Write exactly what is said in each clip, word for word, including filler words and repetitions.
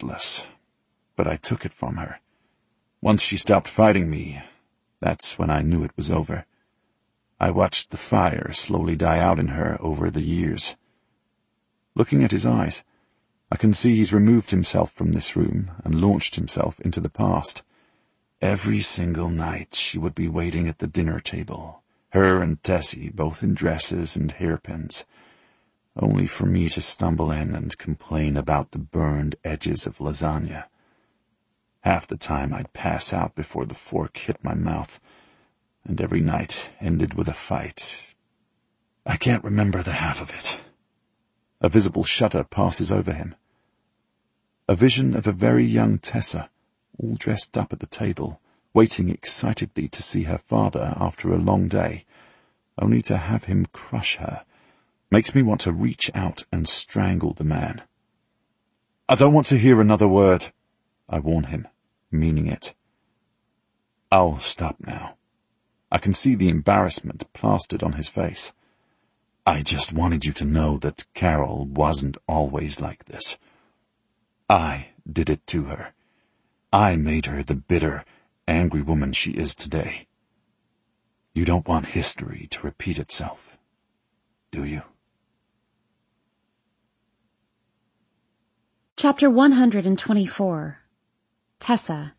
effortless, but I took it from her. Once she stopped fighting me, that's when I knew it was over. I watched the fire slowly die out in her over the years. Looking at his eyes, I can see he's removed himself from this room and launched himself into the past. Every single night she would be waiting at the dinner table, her and Tessie both in dresses and hairpins, only for me to stumble in and complain about the burned edges of lasagna. Half the time I'd pass out before the fork hit my mouth, and every night ended with a fight. I can't remember the half of it. A visible shudder passes over him. A vision of a very young Tessa, all dressed up at the table, waiting excitedly to see her father after a long day, only to have him crush her, makes me want to reach out and strangle the man. I don't want to hear another word, I warn him, meaning it. I'll stop now. I can see the embarrassment plastered on his face. I just wanted you to know that Carol wasn't always like this. I did it to her. I made her the bitter, angry woman she is today. You don't want history to repeat itself, do you? Chapter one hundred twenty-four. Tessa.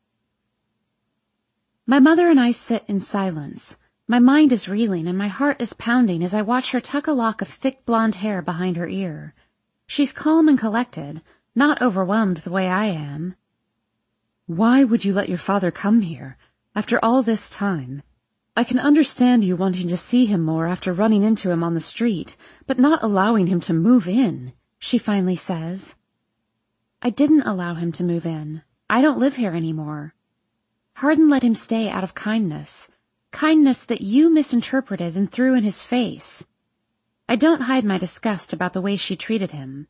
My mother and I sit in silence. My mind is reeling and my heart is pounding as I watch her tuck a lock of thick blonde hair behind her ear. She's calm and collected, not overwhelmed the way I am. Why would you let your father come here, after all this time? I can understand you wanting to see him more after running into him on the street, but not allowing him to move in, she finally says. I didn't allow him to move in. I don't live here anymore. Hardin let him stay out of kindness, kindness that you misinterpreted and threw in his face. I don't hide my disgust about the way she treated him.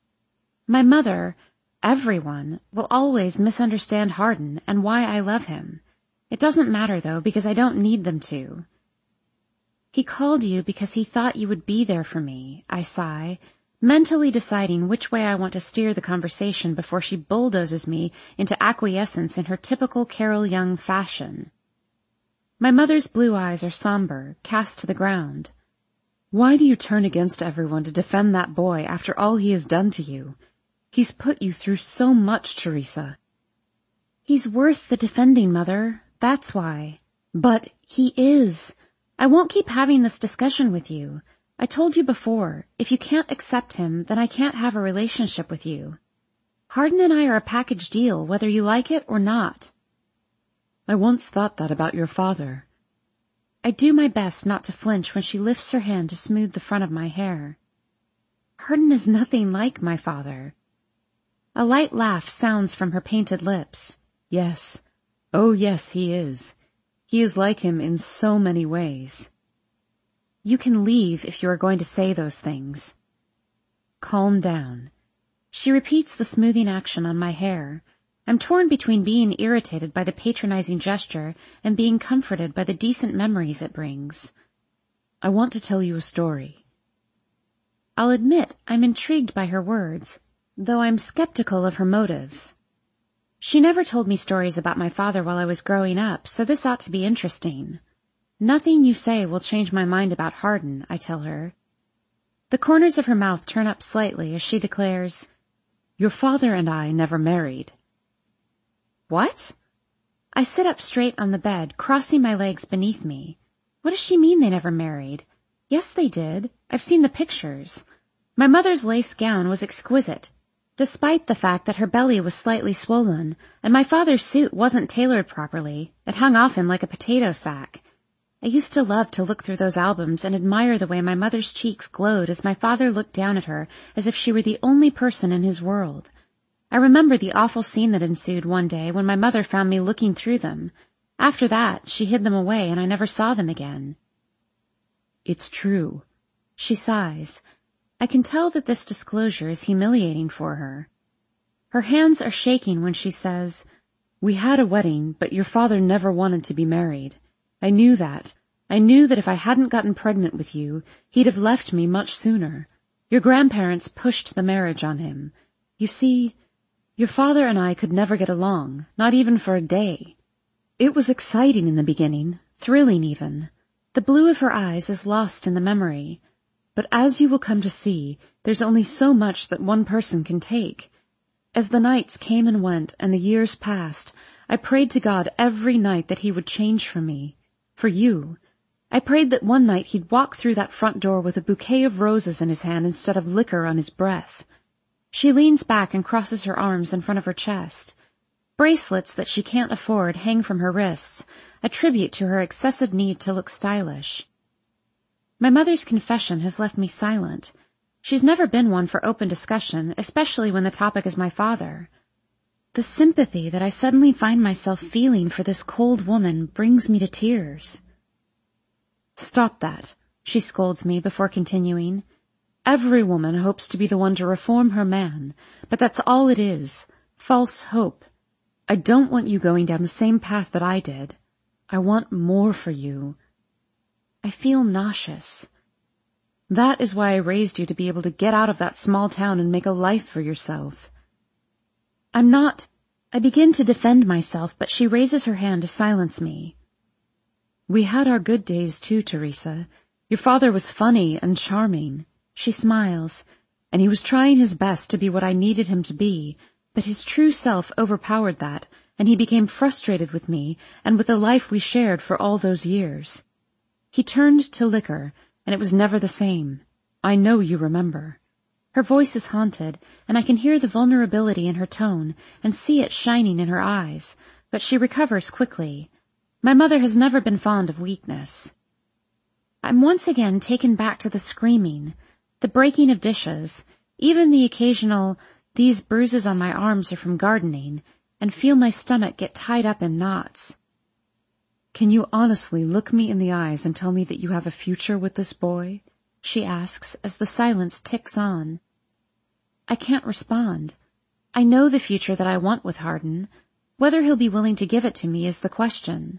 My mother, everyone, will always misunderstand Hardin and why I love him. It doesn't matter, though, because I don't need them to. He called you because he thought you would be there for me, I sigh, mentally deciding which way I want to steer the conversation before she bulldozes me into acquiescence in her typical Carol Young fashion. My mother's blue eyes are somber, cast to the ground. Why do you turn against everyone to defend that boy after all he has done to you? He's put you through so much, Teresa. He's worth the defending, Mother. That's why. But he is. I won't keep having this discussion with you. I told you before, if you can't accept him, then I can't have a relationship with you. Hardin and I are a package deal, whether you like it or not. I once thought that about your father. I do my best not to flinch when she lifts her hand to smooth the front of my hair. Hardin is nothing like my father. A light laugh sounds from her painted lips. Yes. Oh, yes, he is. He is like him in so many ways. You can leave if you are going to say those things. Calm down. She repeats the smoothing action on my hair. I'm torn between being irritated by the patronizing gesture and being comforted by the decent memories it brings. I want to tell you a story. I'll admit I'm intrigued by her words, though I'm skeptical of her motives. She never told me stories about my father while I was growing up, so this ought to be interesting. Nothing you say will change my mind about Hardin, I tell her. The corners of her mouth turn up slightly as she declares, Your father and I never married. What? I sit up straight on the bed, crossing my legs beneath me. What does she mean they never married? Yes, they did. I've seen the pictures. My mother's lace gown was exquisite, despite the fact that her belly was slightly swollen, and my father's suit wasn't tailored properly. It hung off him like a potato sack. I used to love to look through those albums and admire the way my mother's cheeks glowed as my father looked down at her as if she were the only person in his world. I remember the awful scene that ensued one day when my mother found me looking through them. After that, she hid them away and I never saw them again. It's true. She sighs. I can tell that this disclosure is humiliating for her. Her hands are shaking when she says, We had a wedding, but your father never wanted to be married. I knew that. I knew that if I hadn't gotten pregnant with you, he'd have left me much sooner. Your grandparents pushed the marriage on him. You see, Your father and I could never get along, not even for a day. It was exciting in the beginning, thrilling even. The blue of her eyes is lost in the memory. But as you will come to see, there's only so much that one person can take. As the nights came and went and the years passed, I prayed to God every night that he would change for me, for you. I prayed that one night he'd walk through that front door with a bouquet of roses in his hand instead of liquor on his breath. She leans back and crosses her arms in front of her chest. Bracelets that she can't afford hang from her wrists, a tribute to her excessive need to look stylish. My mother's confession has left me silent. She's never been one for open discussion, especially when the topic is my father. The sympathy that I suddenly find myself feeling for this cold woman brings me to tears. Stop that, she scolds me before continuing. Every woman hopes to be the one to reform her man, but that's all it is, false hope. I don't want you going down the same path that I did. I want more for you. I feel nauseous. That is why I raised you, to be able to get out of that small town and make a life for yourself. I'm not... I begin to defend myself, but she raises her hand to silence me. We had our good days too, Teresa. Your father was funny and charming. She smiles, and he was trying his best to be what I needed him to be, but his true self overpowered that, and he became frustrated with me and with the life we shared for all those years. He turned to liquor, and it was never the same. I know you remember. Her voice is haunted, and I can hear the vulnerability in her tone and see it shining in her eyes, but she recovers quickly. My mother has never been fond of weakness. I'm once again taken back to the screaming, the breaking of dishes, even the occasional, these bruises on my arms are from gardening, and feel my stomach get tied up in knots. Can you honestly look me in the eyes and tell me that you have a future with this boy? She asks as the silence ticks on. I can't respond. I know the future that I want with Hardin. Whether he'll be willing to give it to me is the question.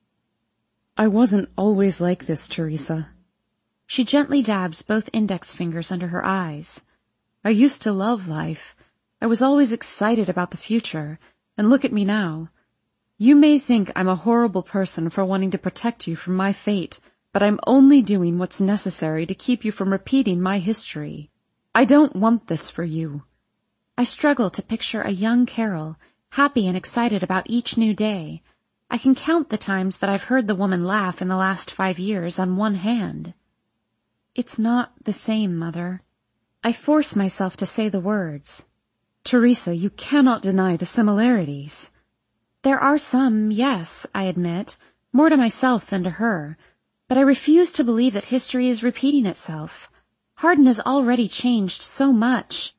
I wasn't always like this, Teresa. She gently dabs both index fingers under her eyes. I used to love life. I was always excited about the future, and look at me now. You may think I'm a horrible person for wanting to protect you from my fate, but I'm only doing what's necessary to keep you from repeating my history. I don't want this for you. I struggle to picture a young Carol, happy and excited about each new day. I can count the times that I've heard the woman laugh in the last five years on one hand. It's not the same, Mother. I force myself to say the words. Teresa, you cannot deny the similarities. There are some, yes, I admit, more to myself than to her, but I refuse to believe that history is repeating itself. Hardin has already changed so much.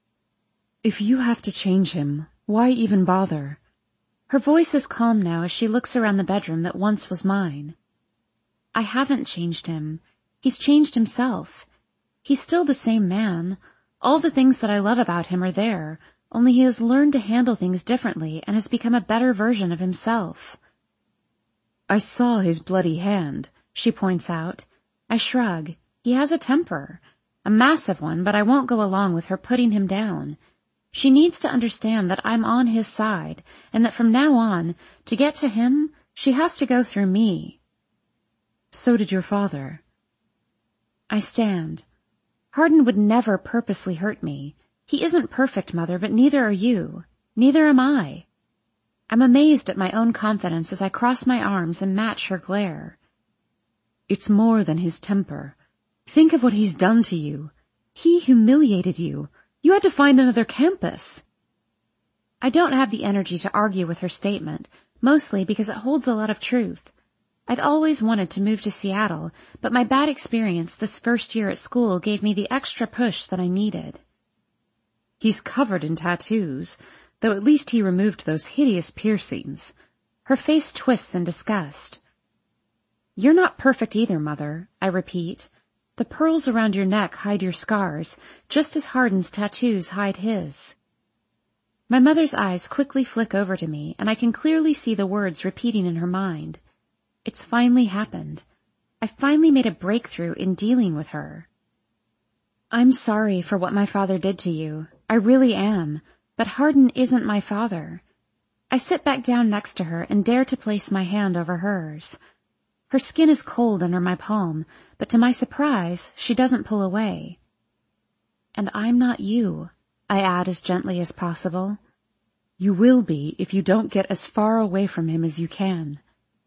If you have to change him, why even bother? Her voice is calm now as she looks around the bedroom that once was mine. I haven't changed him. He's changed himself. He's still the same man. All the things that I love about him are there, only he has learned to handle things differently and has become a better version of himself. I saw his bloody hand, she points out. I shrug. He has a temper. A massive one, but I won't go along with her putting him down. She needs to understand that I'm on his side, and that from now on, to get to him, she has to go through me. So did your father. I stand. Hardin would never purposely hurt me. He isn't perfect, Mother, but neither are you. Neither am I. I'm amazed at my own confidence as I cross my arms and match her glare. It's more than his temper. Think of what he's done to you. He humiliated you. You had to find another campus. I don't have the energy to argue with her statement, mostly because it holds a lot of truth. I'd always wanted to move to Seattle, but my bad experience this first year at school gave me the extra push that I needed. He's covered in tattoos, though at least he removed those hideous piercings. Her face twists in disgust. You're not perfect either, Mother, I repeat. The pearls around your neck hide your scars, just as Hardin's tattoos hide his. My mother's eyes quickly flick over to me, and I can clearly see the words repeating in her mind. It's finally happened. I finally made a breakthrough in dealing with her. I'm sorry for what my father did to you. I really am. But Hardin isn't my father. I sit back down next to her and dare to place my hand over hers. Her skin is cold under my palm, but to my surprise, she doesn't pull away. And I'm not you, I add as gently as possible. You will be if you don't get as far away from him as you can.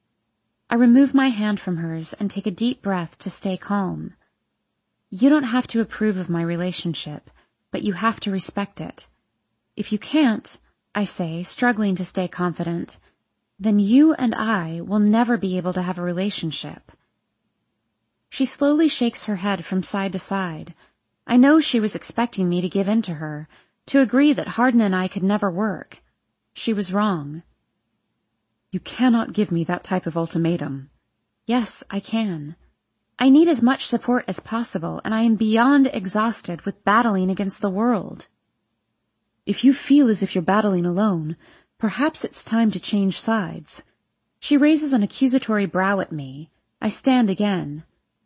I remove my hand from hers and take a deep breath to stay calm. You don't have to approve of my relationship, but you have to respect it. If you can't, I say, struggling to stay confident, then you and I will never be able to have a relationship. She slowly shakes her head from side to side. I know she was expecting me to give in to her, to agree that Hardin and I could never work. She was wrong. You cannot give me that type of ultimatum. Yes, I can. I need as much support as possible, and I am beyond exhausted with battling against the world. If you feel as if you're battling alone, perhaps it's time to change sides. She raises an accusatory brow at me. I stand again.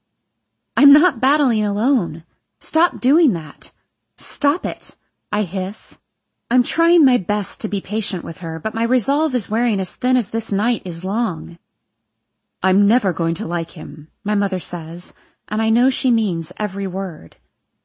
I'm not battling alone. Stop doing that. Stop it, I hiss. I'm trying my best to be patient with her, but my resolve is wearing as thin as this night is long. I'm never going to like him, my mother says, and I know she means every word.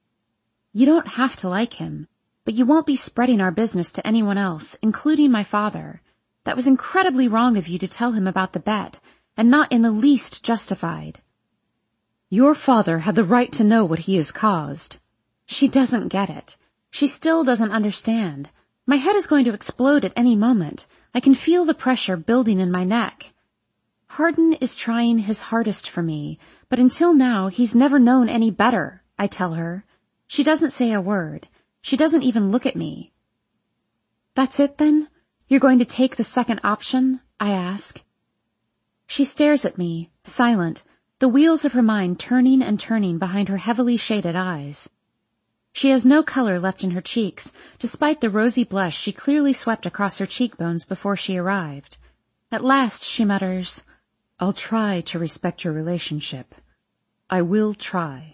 You don't have to like him, but you won't be spreading our business to anyone else, including my father. That was incredibly wrong of you to tell him about the bet, and not in the least justified. Your father had the right to know what he has caused. She doesn't get it. She still doesn't understand. My head is going to explode at any moment. I can feel the pressure building in my neck. Hardin is trying his hardest for me, but until now he's never known any better, I tell her. She doesn't say a word. She doesn't even look at me. That's it then? You're going to take the second option? I ask. She stares at me, silent, the wheels of her mind turning and turning behind her heavily shaded eyes. She has no color left in her cheeks, despite the rosy blush she clearly swept across her cheekbones before she arrived. At last she mutters, I'll try to respect your relationship. I will try.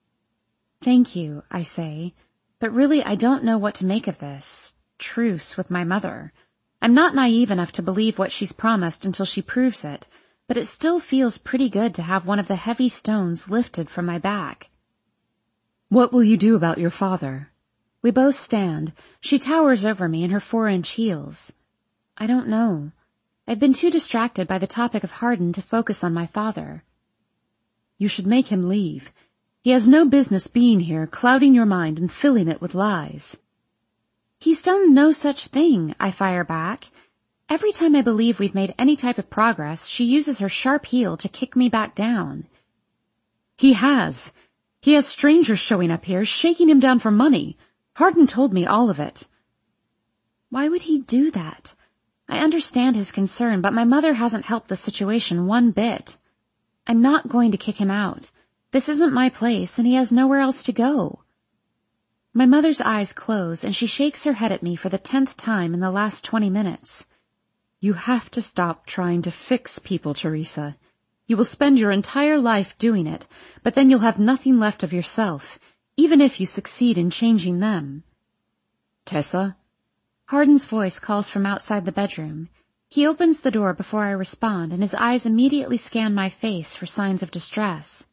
Thank you, I say, but really I don't know what to make of this truce with my mother. I'm not naive enough to believe what she's promised until she proves it, but it still feels pretty good to have one of the heavy stones lifted from my back. What will you do about your father? We both stand. She towers over me in her four-inch heels. I don't know. I've been too distracted by the topic of Hardin to focus on my father. You should make him leave. He has no business being here, clouding your mind and filling it with lies. He's done no such thing, I fire back. Every time I believe we've made any type of progress, she uses her sharp heel to kick me back down. He has. He has strangers showing up here, shaking him down for money. Hardin told me all of it. Why would he do that? I understand his concern, but my mother hasn't helped the situation one bit. I'm not going to kick him out. This isn't my place, and he has nowhere else to go. My mother's eyes close, and she shakes her head at me for the tenth time in the last twenty minutes. You have to stop trying to fix people, Teresa. You will spend your entire life doing it, but then you'll have nothing left of yourself, even if you succeed in changing them. Tessa? Hardin's voice calls from outside the bedroom. He opens the door before I respond, and his eyes immediately scan my face for signs of distress.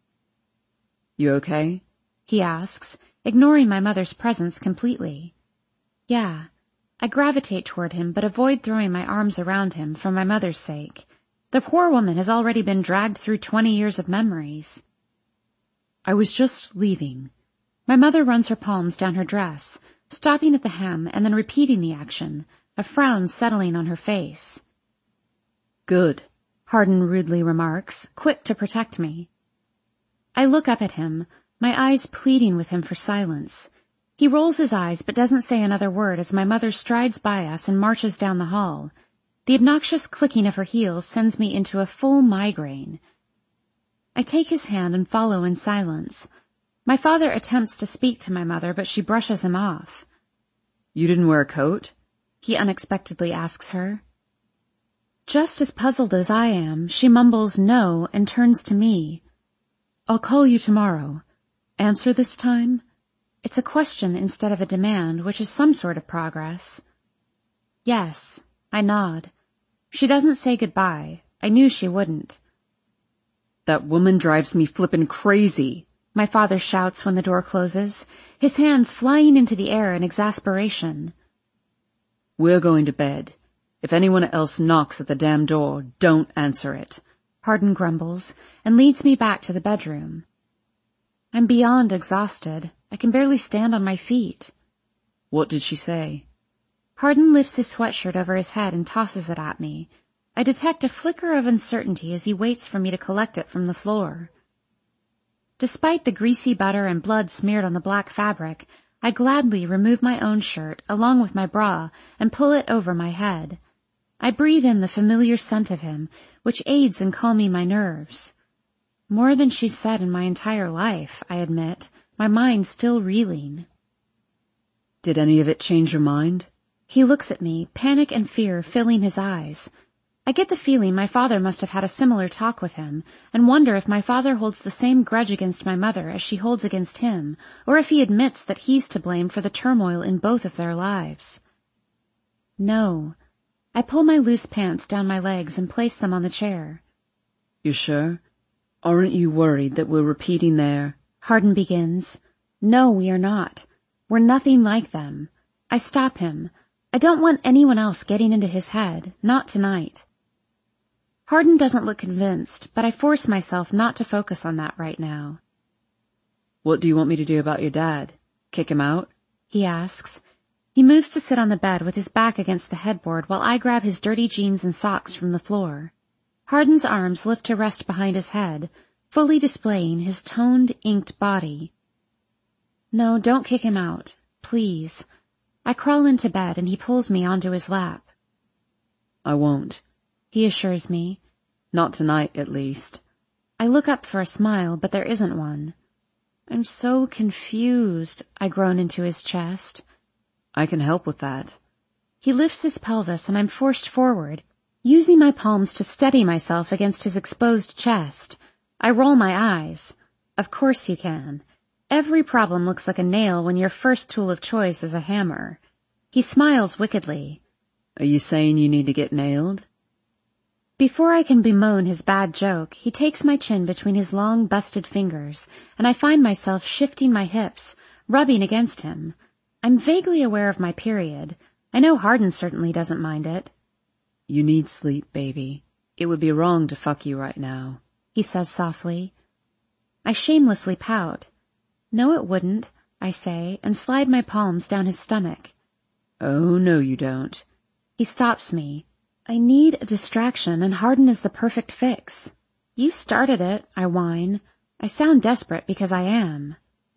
You okay? He asks, ignoring my mother's presence completely. Yeah. I gravitate toward him, but avoid throwing my arms around him for my mother's sake. The poor woman has already been dragged through twenty years of memories. I was just leaving. My mother runs her palms down her dress, stopping at the hem and then repeating the action, a frown settling on her face. Good, Hardin rudely remarks, quick to protect me. I look up at him, my eyes pleading with him for silence. He rolls his eyes but doesn't say another word as my mother strides by us and marches down the hall. The obnoxious clicking of her heels sends me into a full migraine. I take his hand and follow in silence. My father attempts to speak to my mother, but she brushes him off. You didn't wear a coat? He unexpectedly asks her. Just as puzzled as I am, she mumbles no and turns to me. I'll call you tomorrow. Answer this time? It's a question instead of a demand, which is some sort of progress. Yes, I nod. She doesn't say goodbye. I knew she wouldn't. That woman drives me flippin' crazy, my father shouts when the door closes, his hands flying into the air in exasperation. We're going to bed. If anyone else knocks at the damn door, don't answer it, Hardin grumbles, and leads me back to the bedroom. I'm beyond exhausted. I can barely stand on my feet. What did she say? Hardin lifts his sweatshirt over his head and tosses it at me. I detect a flicker of uncertainty as he waits for me to collect it from the floor. Despite the greasy butter and blood smeared on the black fabric, I gladly remove my own shirt along with my bra and pull it over my head. I breathe in the familiar scent of him, which aids in calming my nerves. More than she's said in my entire life, I admit, my mind still reeling. Did any of it change your mind? He looks at me, panic and fear filling his eyes. I get the feeling my father must have had a similar talk with him, and wonder if my father holds the same grudge against my mother as she holds against him, or if he admits that he's to blame for the turmoil in both of their lives. No. I pull my loose pants down my legs and place them on the chair. You sure? Aren't you worried that we're repeating their... Hardin begins. No, we are not. We're nothing like them. I stop him. I don't want anyone else getting into his head, not tonight. Hardin doesn't look convinced, but I force myself not to focus on that right now. What do you want me to do about your dad? Kick him out? He asks. He moves to sit on the bed with his back against the headboard while I grab his dirty jeans and socks from the floor. Hardin's arms lift to rest behind his head, fully displaying his toned, inked body. No, don't kick him out. Please. I crawl into bed and he pulls me onto his lap. I won't, he assures me. Not tonight, at least. I look up for a smile, but there isn't one. I'm so confused, I groan into his chest. I can help with that. He lifts his pelvis and I'm forced forward, using my palms to steady myself against his exposed chest. I roll my eyes. Of course you can. Every problem looks like a nail when your first tool of choice is a hammer. He smiles wickedly. Are you saying you need to get nailed? Before I can bemoan his bad joke, he takes my chin between his long, busted fingers, and I find myself shifting my hips, rubbing against him. I'm vaguely aware of my period. I know Hardin certainly doesn't mind it. You need sleep, baby. It would be wrong to fuck you right now, he says softly. I shamelessly pout. No, it wouldn't, I say, and slide my palms down his stomach. Oh, no, you don't. He stops me. I need a distraction, and Hardin is the perfect fix. You started it, I whine. I sound desperate because I am.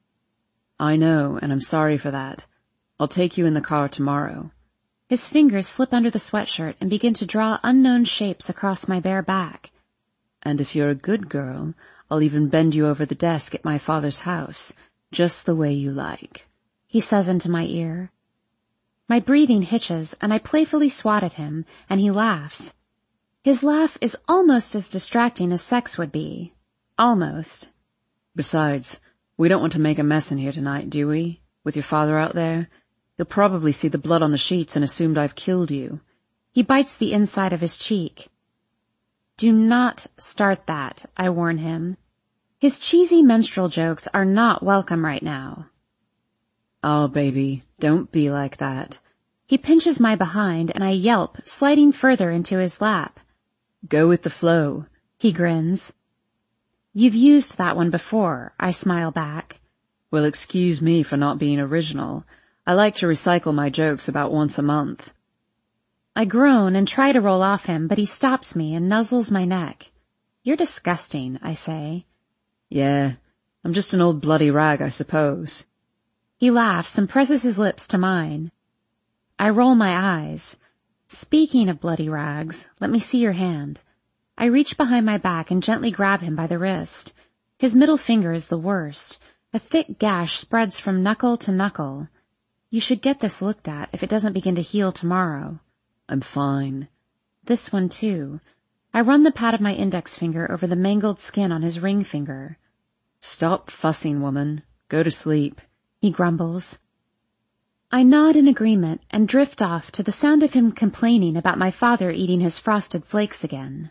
I know, and I'm sorry for that. I'll take you in the car tomorrow. His fingers slip under the sweatshirt and begin to draw unknown shapes across my bare back. And if you're a good girl, I'll even bend you over the desk at my father's house, just the way you like, he says into my ear. My breathing hitches, and I playfully swat at him, and he laughs. His laugh is almost as distracting as sex would be. Almost. Besides, we don't want to make a mess in here tonight, do we? With your father out there? He'll probably see the blood on the sheets and assumed I've killed you. He bites the inside of his cheek. Do not start that, I warn him. His cheesy menstrual jokes are not welcome right now. Oh, baby, don't be like that. He pinches my behind, and I yelp, sliding further into his lap. Go with the flow, he grins. You've used that one before, I smile back. Well, excuse me for not being original. I like to recycle my jokes about once a month. I groan and try to roll off him, but he stops me and nuzzles my neck. You're disgusting, I say. Yeah, I'm just an old bloody rag, I suppose. He laughs and presses his lips to mine. I roll my eyes. Speaking of bloody rags, let me see your hand. I reach behind my back and gently grab him by the wrist. His middle finger is the worst. A thick gash spreads from knuckle to knuckle. You should get this looked at if it doesn't begin to heal tomorrow. I'm fine. This one, too. I run the pad of my index finger over the mangled skin on his ring finger. Stop fussing, woman. Go to sleep. he grumbles. I nod in agreement and drift off to the sound of him complaining about my father eating his frosted flakes again.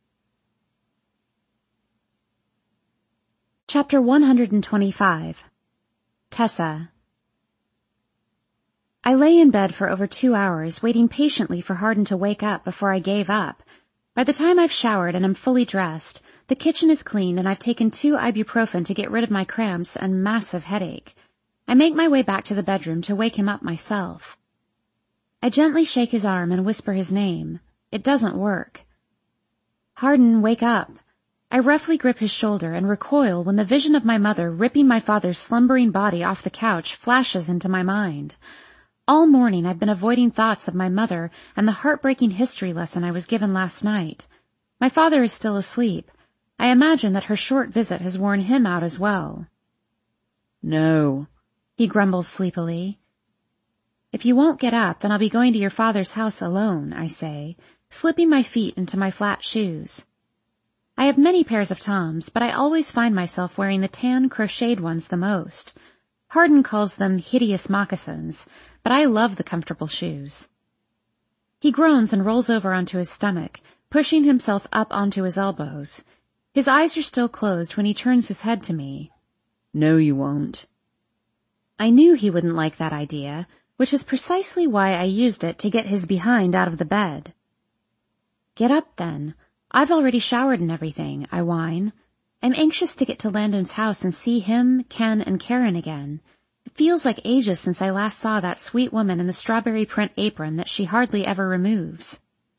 Chapter one hundred twenty-five. Tessa. I lay in bed for over two hours, waiting patiently for Hardin to wake up before I gave up. By the time I've showered and am fully dressed, the kitchen is clean and I've taken two ibuprofen to get rid of my cramps and massive headache. I make my way back to the bedroom to wake him up myself. I gently shake his arm and whisper his name. It doesn't work. Hardin, wake up. I roughly grip his shoulder and recoil when the vision of my mother ripping my father's slumbering body off the couch flashes into my mind. All morning I've been avoiding thoughts of my mother and the heartbreaking history lesson I was given last night. My father is still asleep. I imagine that her short visit has worn him out as well. No, he grumbles sleepily. If you won't get up, then I'll be going to your father's house alone, I say, slipping my feet into my flat shoes. I have many pairs of Toms, but I always find myself wearing the tan crocheted ones the most. Hardin calls them hideous moccasins, but I love the comfortable shoes. He groans and rolls over onto his stomach, pushing himself up onto his elbows. His eyes are still closed when he turns his head to me. No, you won't. I knew he wouldn't like that idea, which is precisely why I used it to get his behind out of the bed. Get up, then. I've already showered and everything, I whine. I'm anxious to get to Landon's house and see him, Ken, and Karen again. It feels like ages since I last saw that sweet woman in the strawberry print apron that she hardly ever removes.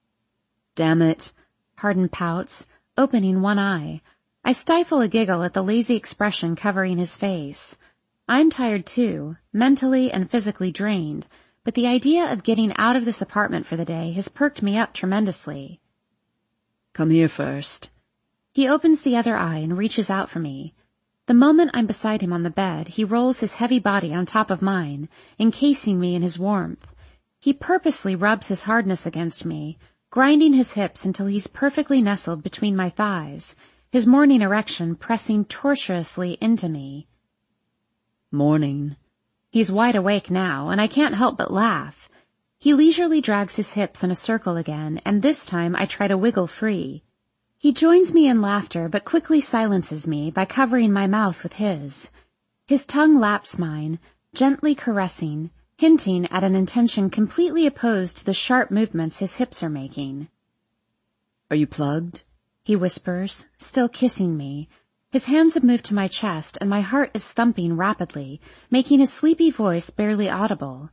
Damn it, Hardin pouts, opening one eye. I stifle a giggle at the lazy expression covering his face. I'm tired too, mentally and physically drained, but the idea of getting out of this apartment for the day has perked me up tremendously. Come here first. He opens the other eye and reaches out for me. The moment I'm beside him on the bed, he rolls his heavy body on top of mine, encasing me in his warmth. He purposely rubs his hardness against me, grinding his hips until he's perfectly nestled between my thighs, his morning erection pressing tortuously into me. Morning. He's wide awake now, and I can't help but laugh. He leisurely drags his hips in a circle again, and this time I try to wiggle free. He joins me in laughter, but quickly silences me by covering my mouth with his. His tongue laps mine, gently caressing, hinting at an intention completely opposed to the sharp movements his hips are making. Are you plugged? He whispers, still kissing me. His hands have moved to my chest, and my heart is thumping rapidly, making his sleepy voice barely audible.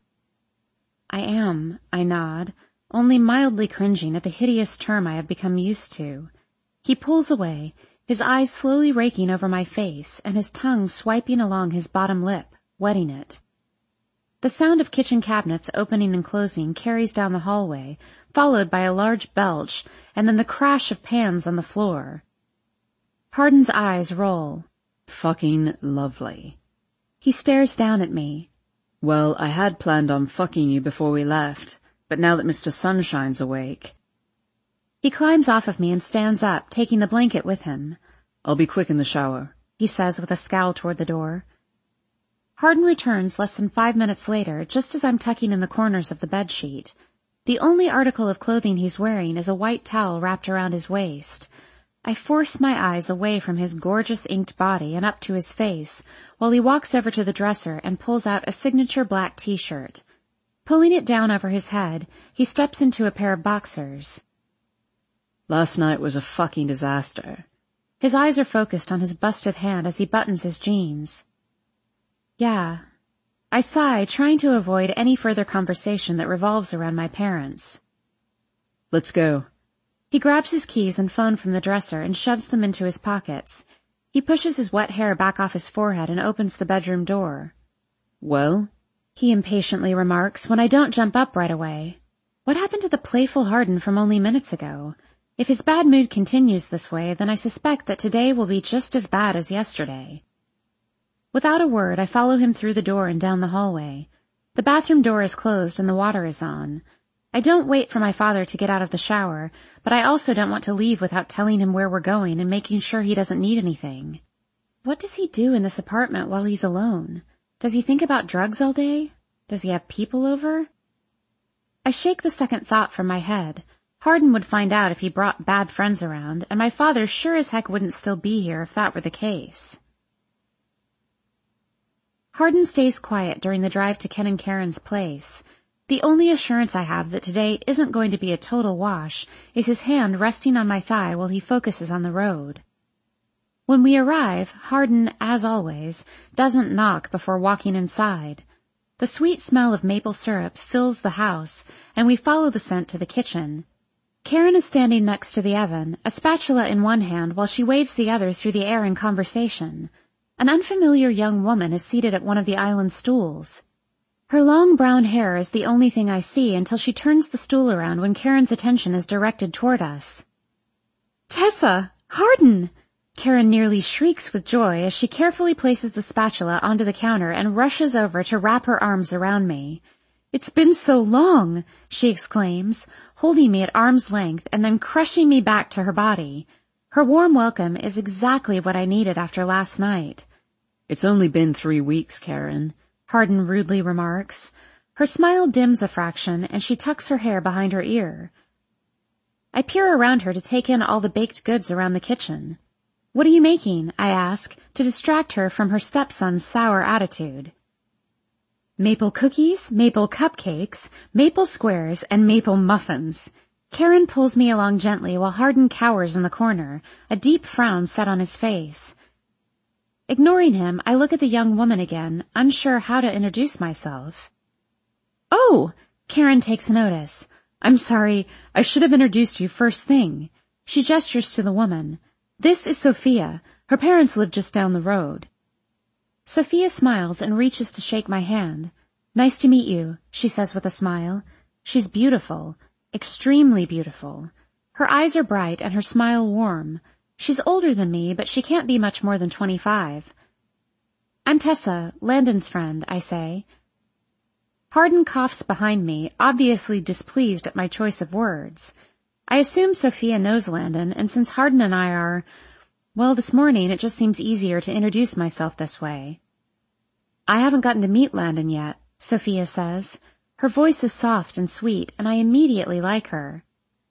I am, I nod, only mildly cringing at the hideous term I have become used to. He pulls away, his eyes slowly raking over my face, and his tongue swiping along his bottom lip, wetting it. The sound of kitchen cabinets opening and closing carries down the hallway, followed by a large belch, and then the crash of pans on the floor. Hardin's eyes roll. Fucking lovely. He stares down at me. Well, I had planned on fucking you before we left, but now that Mister Sunshine's awake. He climbs off of me and stands up, taking the blanket with him. I'll be quick in the shower, he says with a scowl toward the door. Hardin returns less than five minutes later, just as I'm tucking in the corners of the bedsheet. The only article of clothing he's wearing is a white towel wrapped around his waist. I force my eyes away from his gorgeous inked body and up to his face, while he walks over to the dresser and pulls out a signature black t-shirt. Pulling it down over his head, he steps into a pair of boxers. Last night was a fucking disaster. His eyes are focused on his busted hand as he buttons his jeans. Yeah. I sigh, trying to avoid any further conversation that revolves around my parents. Let's go. He grabs his keys and phone from the dresser and shoves them into his pockets. He pushes his wet hair back off his forehead and opens the bedroom door. Well? He impatiently remarks when I don't jump up right away. What happened to the playful Hardin from only minutes ago? If his bad mood continues this way, then I suspect that today will be just as bad as yesterday. Without a word, I follow him through the door and down the hallway. The bathroom door is closed and the water is on. I don't wait for my father to get out of the shower, but I also don't want to leave without telling him where we're going and making sure he doesn't need anything. What does he do in this apartment while he's alone? Does he think about drugs all day? Does he have people over? I shake the second thought from my head. Hardin would find out if he brought bad friends around, and my father sure as heck wouldn't still be here if that were the case. Hardin stays quiet during the drive to Ken and Karen's place. The only assurance I have that today isn't going to be a total wash is his hand resting on my thigh while he focuses on the road. When we arrive, Hardin, as always, doesn't knock before walking inside. The sweet smell of maple syrup fills the house, and we follow the scent to the kitchen. Karen is standing next to the oven, a spatula in one hand while she waves the other through the air in conversation. An unfamiliar young woman is seated at one of the island stools. Her long brown hair is the only thing I see until she turns the stool around when Karen's attention is directed toward us. "Tessa! Hardin!" Karen nearly shrieks with joy as she carefully places the spatula onto the counter and rushes over to wrap her arms around me. "It's been so long," she exclaims, holding me at arm's length and then crushing me back to her body. Her warm welcome is exactly what I needed after last night. "It's only been three weeks, Karen," Hardin rudely remarks. Her smile dims a fraction and she tucks her hair behind her ear. I peer around her to take in all the baked goods around the kitchen. "What are you making?" I ask, to distract her from her stepson's sour attitude. "Maple cookies, maple cupcakes, maple squares, and maple muffins." Karen pulls me along gently while Hardin cowers in the corner, a deep frown set on his face. Ignoring him, I look at the young woman again, unsure how to introduce myself. "Oh!" Karen takes notice. "I'm sorry, I should have introduced you first thing." She gestures to the woman. "This is Sophia. Her parents live just down the road." Sophia smiles and reaches to shake my hand. "Nice to meet you," she says with a smile. She's beautiful, extremely beautiful. Her eyes are bright and her smile warm. She's older than me, but she can't be much more than twenty-five. "I'm Tessa, Landon's friend," I say. Hardin coughs behind me, obviously displeased at my choice of words. I assume Sophia knows Landon, and since Hardin and I are, well, this morning it just seems easier to introduce myself this way. "I haven't gotten to meet Landon yet," Sophia says. Her voice is soft and sweet, and I immediately like her.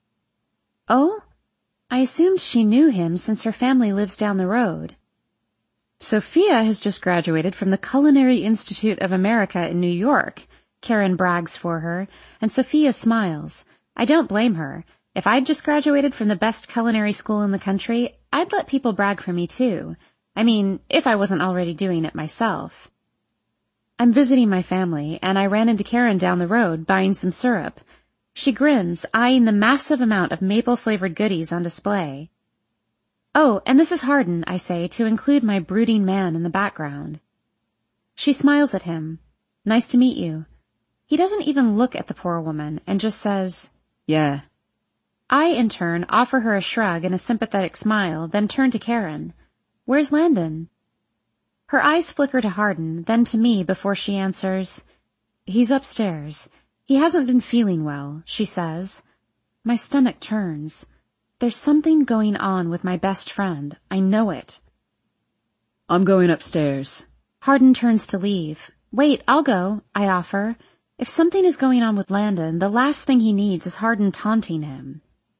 "Oh?" I assumed she knew him since her family lives down the road. "Sophia has just graduated from the Culinary Institute of America in New York," Karen brags for her, and Sophia smiles. I don't blame her. If I'd just graduated from the best culinary school in the country, I'd let people brag for me too. I mean, if I wasn't already doing it myself. I'm visiting my family, and I ran into Karen down the road buying some syrup. She grins, eyeing the massive amount of maple-flavored goodies on display. "Oh, and this is Hardin," I say, to include my brooding man in the background. She smiles at him. "Nice to meet you." He doesn't even look at the poor woman and just says, "Yeah." I, in turn, offer her a shrug and a sympathetic smile, then turn to Karen. "Where's Landon?" Her eyes flicker to Hardin, then to me before she answers, "He's upstairs. He hasn't been feeling well," she says. My stomach turns. There's something going on with my best friend. I know it. "I'm going upstairs." Hardin turns to leave. "Wait, I'll go," I offer. If something is going on with Landon, the last thing he needs is Hardin taunting him.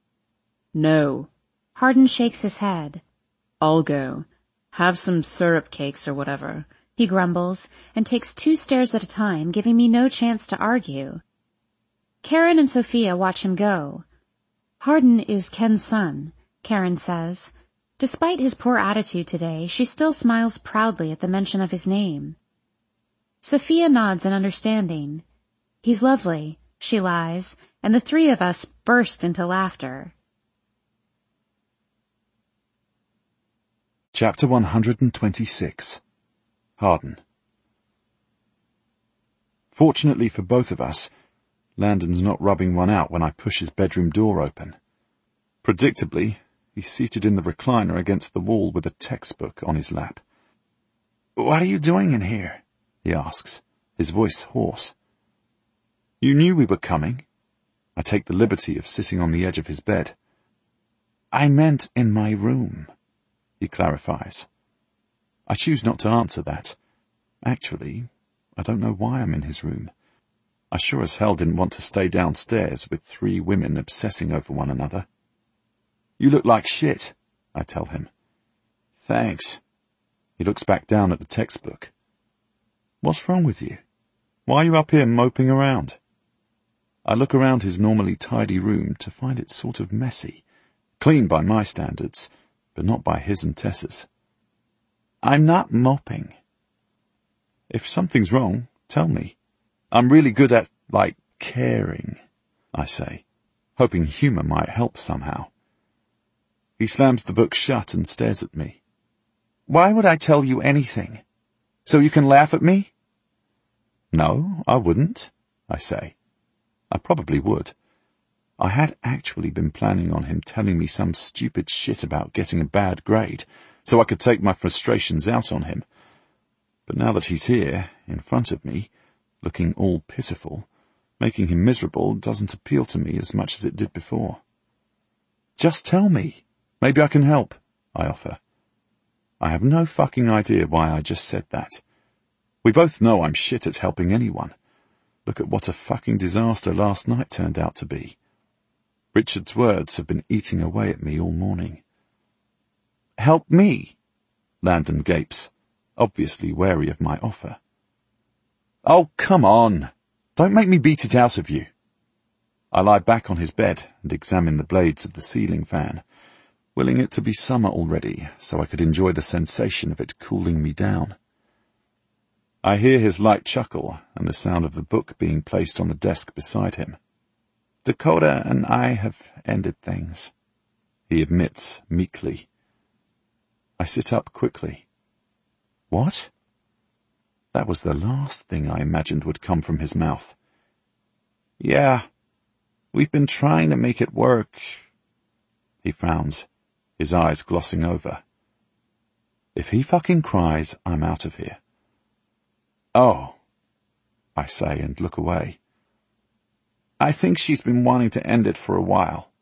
"No." Hardin shakes his head. "I'll go. Have some syrup cakes or whatever," he grumbles, and takes two stairs at a time, giving me no chance to argue. Karen and Sophia watch him go. "Hardin is Ken's son," Karen says. Despite his poor attitude today, she still smiles proudly at the mention of his name. Sophia nods in understanding. "He's lovely," she lies, and the three of us burst into laughter. Chapter one hundred twenty-six. Hardin. Fortunately for both of us, Landon's not rubbing one out when I push his bedroom door open. Predictably, he's seated in the recliner against the wall with a textbook on his lap. "What are you doing in here?" he asks, his voice hoarse. "You knew we were coming." I take the liberty of sitting on the edge of his bed. "I meant in my room," he clarifies. I choose not to answer that. Actually, I don't know why I'm in his room. I sure as hell didn't want to stay downstairs with three women obsessing over one another. You look like shit, I tell him. Thanks. He looks back down at the textbook. What's wrong with you? Why are you up here moping around? I look around his normally tidy room to find it sort of messy. Clean by my standards, but not by his and Tessa's. I'm not moping. If something's wrong, tell me. I'm really good at, like, caring, I say, hoping humour might help somehow. He slams the book shut and stares at me. Why would I tell you anything? So you can laugh at me? No, I wouldn't, I say. I probably would. I had actually been planning on him telling me some stupid shit about getting a bad grade, so I could take my frustrations out on him. But now that he's here, in front of me, looking all pitiful, making him miserable doesn't appeal to me as much as it did before. Just tell me. Maybe I can help, I offer. I have no fucking idea why I just said that. We both know I'm shit at helping anyone. Look at what a fucking disaster last night turned out to be. Richard's words have been eating away at me all morning. Help me? Landon gapes, obviously wary of my offer. Oh, come on. Don't make me beat it out of you. I lie back on his bed and examine the blades of the ceiling fan, willing it to be summer already so I could enjoy the sensation of it cooling me down. I hear his light chuckle and the sound of the book being placed on the desk beside him. Dakota and I have ended things, he admits meekly. I sit up quickly. What? That was the last thing I imagined would come from his mouth. Yeah, we've been trying to make it work. He frowns, his eyes glossing over. If he fucking cries, I'm out of here. Oh, I say and look away. I think she's been wanting to end it for a while.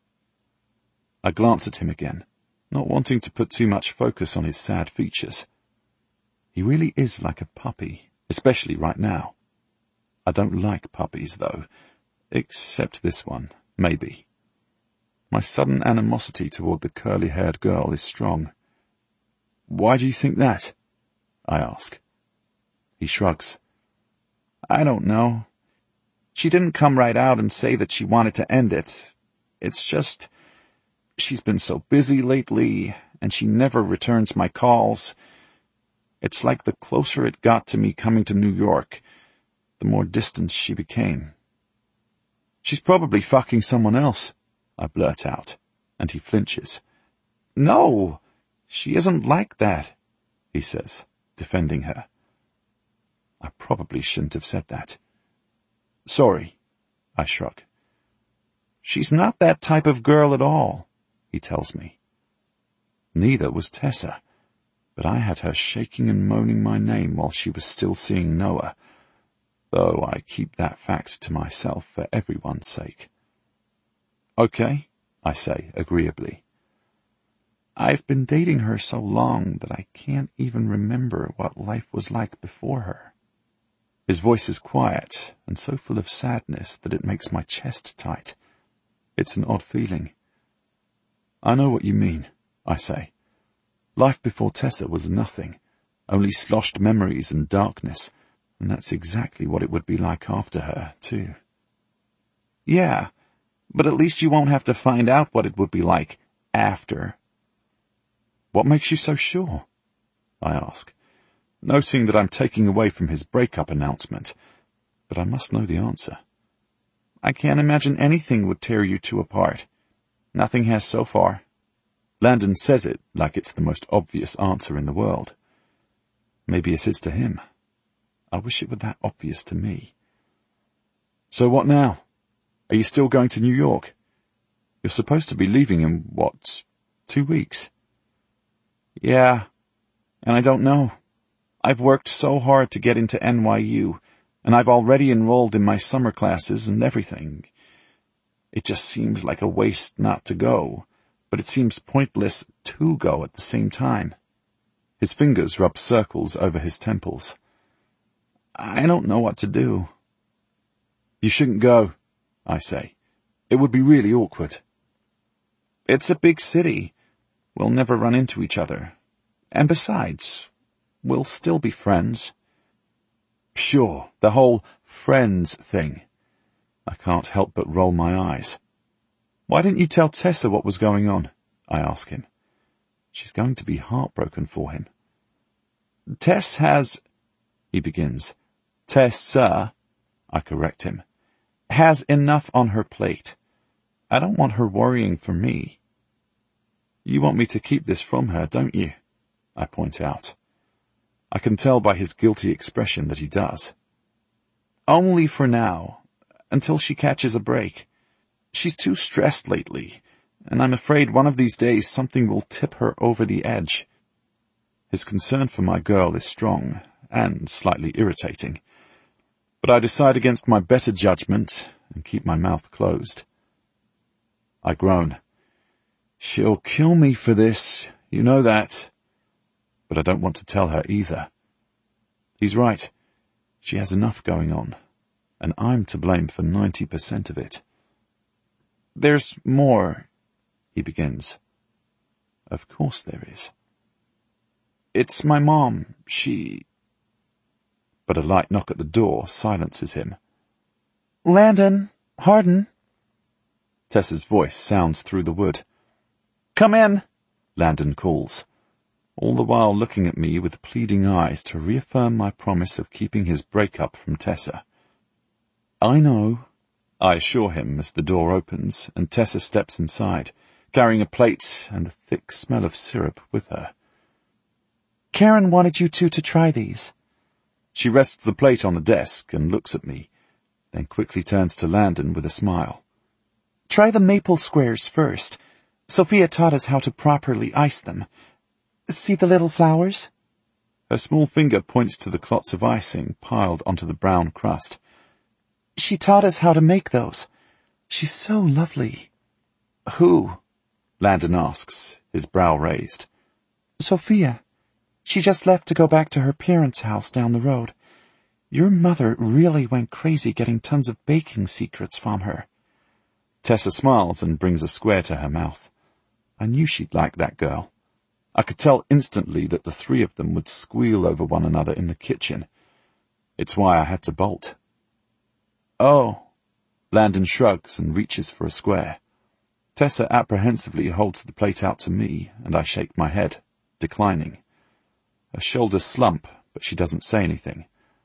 I glance at him again, not wanting to put too much focus on his sad features. He really is like a puppy, especially right now. I don't like puppies, though, except this one, maybe. My sudden animosity toward the curly-haired girl is strong. Why do you think that? I ask. He shrugs. I don't know. She didn't come right out and say that she wanted to end it. It's just, she's been so busy lately, and she never returns my calls. It's like the closer it got to me coming to New York, the more distant she became. She's probably fucking someone else, I blurt out, and he flinches. No, she isn't like that, he says, defending her. I probably shouldn't have said that. Sorry, I shrug. She's not that type of girl at all, he tells me. Neither was Tessa, but I had her shaking and moaning my name while she was still seeing Noah, though I keep that fact to myself for everyone's sake. Okay, I say agreeably. I've been dating her so long that I can't even remember what life was like before her. His voice is quiet and so full of sadness that it makes my chest tight. It's an odd feeling. I know what you mean, I say. Life before Tessa was nothing, only sloshed memories and darkness, and that's exactly what it would be like after her, too. Yeah, but at least you won't have to find out what it would be like after. What makes you so sure? I ask, noting that I'm taking away from his breakup announcement, but I must know the answer. I can't imagine anything would tear you two apart. Nothing has so far. Landon says it like it's the most obvious answer in the world. Maybe it is to him. I wish it were that obvious to me. So what now? Are you still going to New York? You're supposed to be leaving in, what, two weeks? Yeah, and I don't know. I've worked so hard to get into N Y U, and I've already enrolled in my summer classes and everything. It just seems like a waste not to go, but it seems pointless to go at the same time. His fingers rub circles over his temples. I don't know what to do. You shouldn't go, I say. It would be really awkward. It's a big city. We'll never run into each other. And besides, we'll still be friends. Sure, the whole friends thing. I can't help but roll my eyes. Why didn't you tell Tessa what was going on? I ask him. She's going to be heartbroken for him. Tess has... he begins. Tessa, I correct him, has enough on her plate. I don't want her worrying for me. You want me to keep this from her, don't you? I point out. I can tell by his guilty expression that he does. Only for now, until she catches a break. She's too stressed lately, and I'm afraid one of these days something will tip her over the edge. His concern for my girl is strong and slightly irritating, but I decide against my better judgment and keep my mouth closed. I groan. She'll kill me for this, you know that. But I don't want to tell her either. He's right. She has enough going on, and I'm to blame for ninety percent of it. There's more, he begins. Of course there is. It's my mom. She... But a light knock at the door silences him. Landon, Hardin. Tessa's voice sounds through the wood. Come in, Landon calls, all the while looking at me with pleading eyes to reaffirm my promise of keeping his breakup from Tessa. I know, I assure him as the door opens and Tessa steps inside, carrying a plate and the thick smell of syrup with her. Karen wanted you two to try these. She rests the plate on the desk and looks at me, then quickly turns to Landon with a smile. Try the maple squares first. Sophia taught us how to properly ice them. See the little flowers? Her small finger points to the clots of icing piled onto the brown crust. She taught us how to make those. She's so lovely. Who? Landon asks, his brow raised. Sophia. She just left to go back to her parents' house down the road. Your mother really went crazy getting tons of baking secrets from her. Tessa smiles and brings a square to her mouth. I knew she'd like that girl. I could tell instantly that the three of them would squeal over one another in the kitchen. It's why I had to bolt. Oh. Landon shrugs and reaches for a square. Tessa apprehensively holds the plate out to me, and I shake my head, declining. Her shoulders slump, but she doesn't say anything.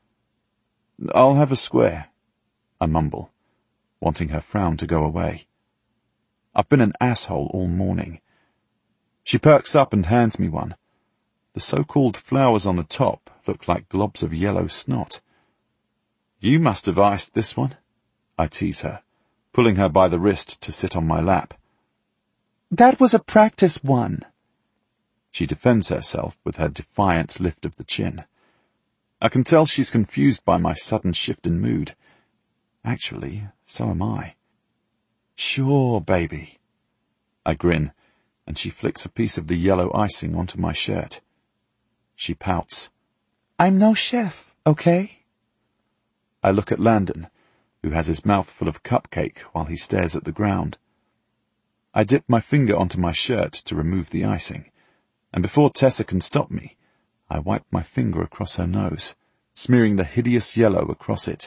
I'll have a square, I mumble, wanting her frown to go away. I've been an asshole all morning. She perks up and hands me one. The so-called flowers on the top look like globs of yellow snot. You must have iced this one, I tease her, pulling her by the wrist to sit on my lap. That was a practice one. She defends herself with her defiant lift of the chin. I can tell she's confused by my sudden shift in mood. Actually, so am I. Sure, baby. I grin, and she flicks a piece of the yellow icing onto my shirt. She pouts. I'm no chef, okay? I look at Landon, who has his mouth full of cupcake while he stares at the ground. I dip my finger onto my shirt to remove the icing, and before Tessa can stop me, I wipe my finger across her nose, smearing the hideous yellow across it.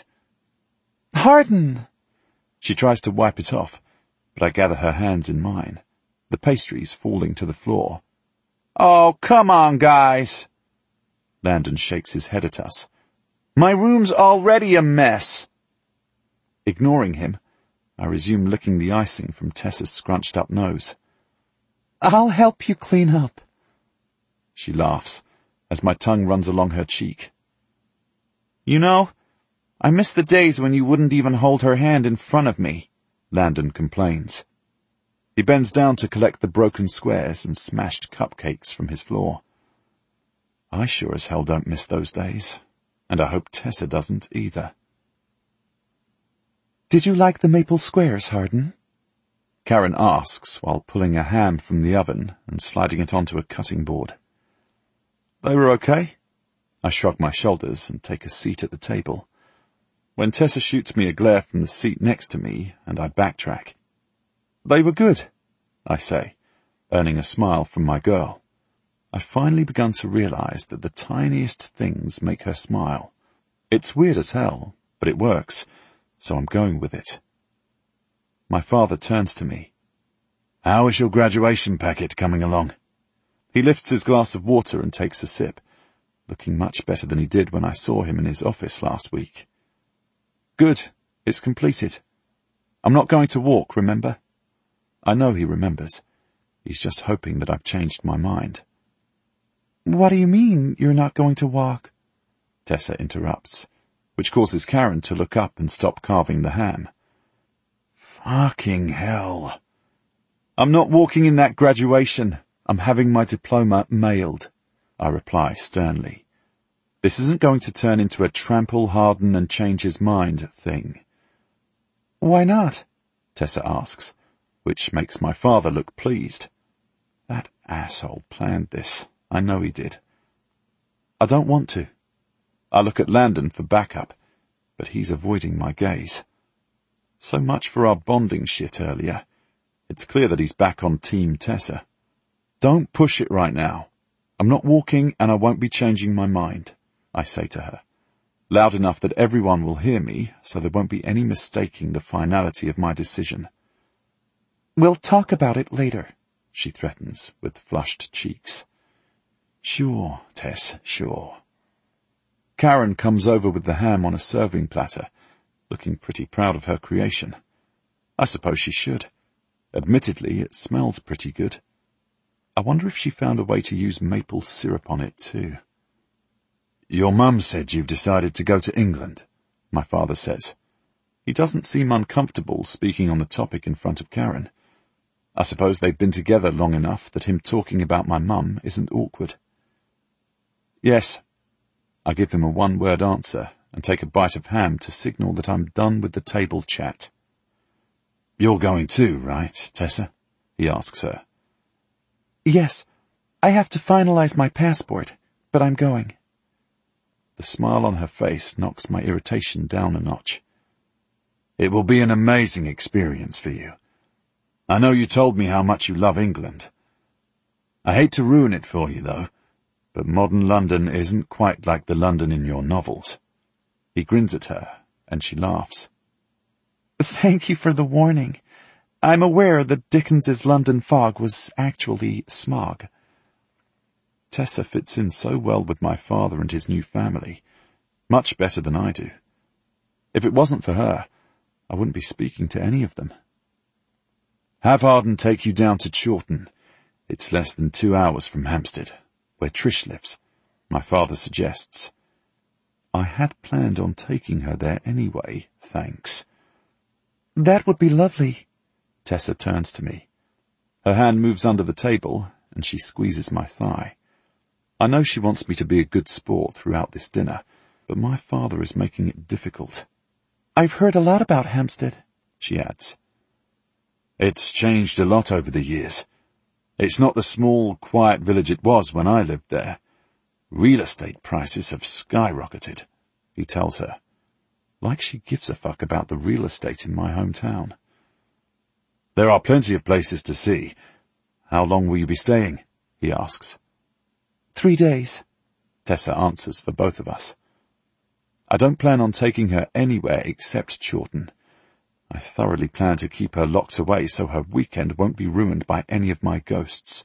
Hardin! She tries to wipe it off, but I gather her hands in mine, the pastries falling to the floor. Oh, come on, guys! Landon shakes his head at us. My room's already a mess! Ignoring him, I resume licking the icing from Tessa's scrunched-up nose. I'll help you clean up. She laughs, as my tongue runs along her cheek. You know, I miss the days when you wouldn't even hold her hand in front of me, Landon complains. He bends down to collect the broken squares and smashed cupcakes from his floor. I sure as hell don't miss those days, and I hope Tessa doesn't either. Did you like the maple squares, Hardin? Karen asks while pulling a ham from the oven and sliding it onto a cutting board. They were okay, I shrug my shoulders and take a seat at the table. When Tessa shoots me a glare from the seat next to me, and I backtrack. They were good, I say, earning a smile from my girl. I've finally begun to realize that the tiniest things make her smile. It's weird as hell, but it works, so I'm going with it. My father turns to me. How is your graduation packet coming along? He lifts his glass of water and takes a sip, looking much better than he did when I saw him in his office last week. Good, it's completed. I'm not going to walk, remember? I know he remembers. He's just hoping that I've changed my mind. What do you mean, you're not going to walk? Tessa interrupts, which causes Karen to look up and stop carving the ham. Fucking hell. I'm not walking in that graduation. I'm having my diploma mailed, I reply sternly. This isn't going to turn into a trample, harden and change his mind thing. Why not? Tessa asks, which makes my father look pleased. That asshole planned this. I know he did. I don't want to. I look at Landon for backup, but he's avoiding my gaze. So much for our bonding shit earlier. It's clear that he's back on Team Tessa. Don't push it right now. I'm not walking and I won't be changing my mind, I say to her, loud enough that everyone will hear me so there won't be any mistaking the finality of my decision. We'll talk about it later, she threatens with flushed cheeks. Sure, Tess, sure. Karen comes over with the ham on a serving platter, looking pretty proud of her creation. I suppose she should. Admittedly, it smells pretty good. I wonder if she found a way to use maple syrup on it too. Your mum said you've decided to go to England, my father says. He doesn't seem uncomfortable speaking on the topic in front of Karen. I suppose they've been together long enough that him talking about my mum isn't awkward. Yes. I give him a one-word answer and take a bite of ham to signal that I'm done with the table chat. You're going too, right, Tessa? He asks her. Yes. I have to finalize my passport, but I'm going. The smile on her face knocks my irritation down a notch. It will be an amazing experience for you. I know you told me how much you love England. I hate to ruin it for you, though, but modern London isn't quite like the London in your novels. He grins at her, and she laughs. Thank you for the warning. I'm aware that Dickens's London fog was actually smog. Tessa fits in so well with my father and his new family, much better than I do. If it wasn't for her, I wouldn't be speaking to any of them. Have Arden take you down to Chawton. It's less than two hours from Hampstead, where Trish lives, my father suggests. I had planned on taking her there anyway, thanks. That would be lovely. Tessa turns to me. Her hand moves under the table, and she squeezes my thigh. I know she wants me to be a good sport throughout this dinner, but my father is making it difficult. I've heard a lot about Hampstead, she adds. It's changed a lot over the years. It's not the small, quiet village it was when I lived there. Real estate prices have skyrocketed, he tells her. Like she gives a fuck about the real estate in my hometown. There are plenty of places to see. How long will you be staying? He asks. Three days, Tessa answers for both of us. I don't plan on taking her anywhere except Chawton. I thoroughly plan to keep her locked away so her weekend won't be ruined by any of my ghosts.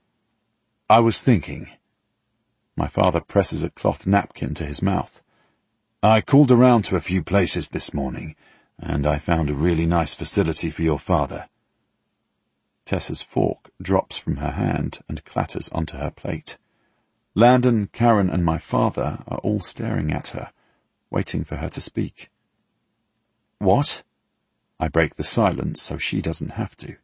I was thinking. My father presses a cloth napkin to his mouth. I called around to a few places this morning, and I found a really nice facility for your father. Tessa's fork drops from her hand and clatters onto her plate. Landon, Karen, and my father are all staring at her, waiting for her to speak. What? I break the silence so she doesn't have to.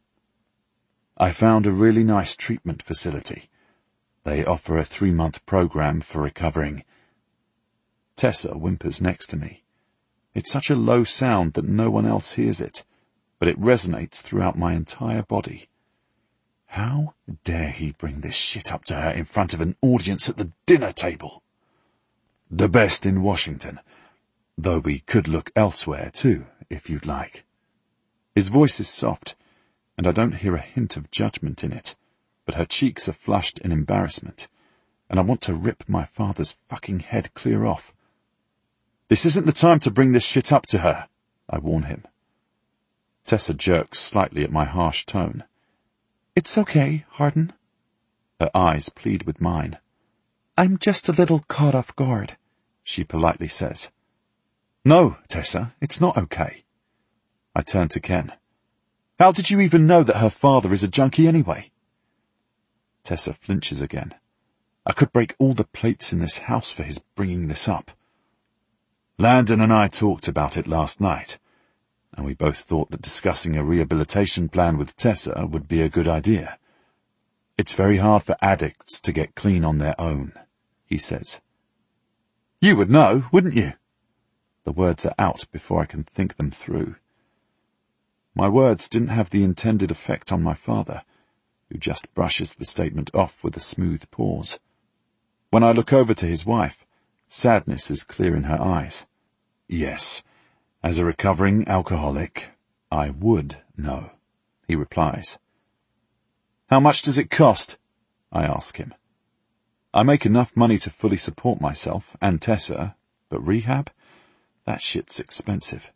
I found a really nice treatment facility. They offer a three-month program for recovering. Tessa whimpers next to me. It's such a low sound that no one else hears it, but it resonates throughout my entire body. How dare he bring this shit up to her in front of an audience at the dinner table? The best in Washington, though we could look elsewhere too, if you'd like. His voice is soft, and I don't hear a hint of judgment in it, but her cheeks are flushed in embarrassment, and I want to rip my father's fucking head clear off. This isn't the time to bring this shit up to her, I warn him. Tessa jerks slightly at my harsh tone. It's okay, Hardin. Her eyes plead with mine. I'm just a little caught off guard, she politely says. No, Tessa, it's not okay. I turn to Ken. How did you even know that her father is a junkie anyway? Tessa flinches again. I could break all the plates in this house for his bringing this up. Landon and I talked about it last night, and we both thought that discussing a rehabilitation plan with Tessa would be a good idea. It's very hard for addicts to get clean on their own, he says. You would know, wouldn't you? The words are out before I can think them through. My words didn't have the intended effect on my father, who just brushes the statement off with a smooth pause. When I look over to his wife, sadness is clear in her eyes. Yes, as a recovering alcoholic, I would know, he replies. How much does it cost? I ask him. I make enough money to fully support myself and Tessa, but rehab? That shit's expensive.